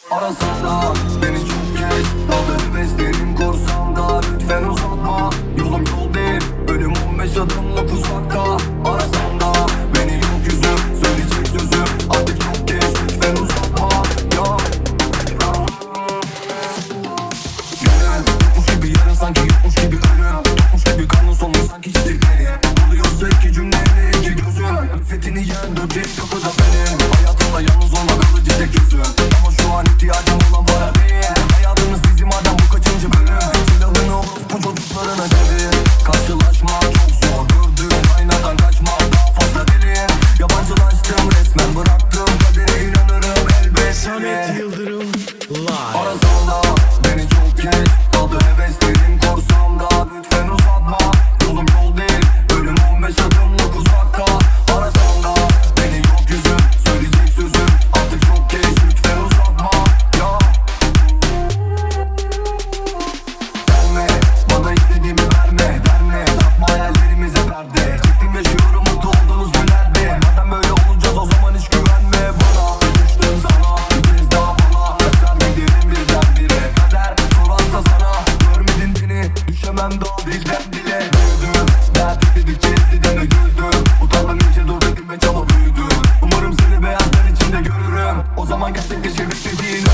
Arasana beni çok geç, aldı heveslerim korsamda. Lütfen uzatma, yolum yol değil, ölüm 15 adımlık uzakta. Arasana beni yok yüzüm, söyleyecek sözüm artık çok geç. Lütfen uzatma ya. Yarın yokmuş gibi, yarın sanki yokmuş gibi, ölüm yokmuş gibi, kanın sonu sanki çiçekleri. Oluyorsa iki cümleyle iki gözüm, fethini yen böceğim kapıda benim. Hayatımda yalnız olmak alıcı tek gözüm, ama şu an ihtiyacım olan para değil. Hayatınız bizim adam, bu kaçıncı bölüm? Silahını orospu çocuklarına çevir. Karşılaşma çok zor, gördüğün aynadan kaçma daha fazla derin. Yabancılaştım resmen, bıraktım kadere, inanırım elbet. Samet Yıldırım live. Arasana beni çok geç, aldı heveslerim korsamda. Lütfen uzatma, yolum yol değil, ölüm 15 adımlık uzakta. Arasana beni yok yüzüm, söyleyecek sözüm artık çok geç. Lütfen uzatma ya. Verme bana istediğimi, verme derme, takma hayallerimize perde. Çektim yaşıyorum mutlu olduğumuz günlerde. Madem böyle olacağız o zaman hiç güvenme bana. Düştüm sana bir kez daha bana, kaçar giderim birdenbire. Kader sorarsa sana, görmedin beni, düşemem daha dilden dile. Büyüdüm dert edildikçe izledim ve güldüm. Utandım iyice, dur dedim ve çaba büyüdüm. Umarım seni beyazlar içinde görürüm, o zaman gerçekleşir beklediğin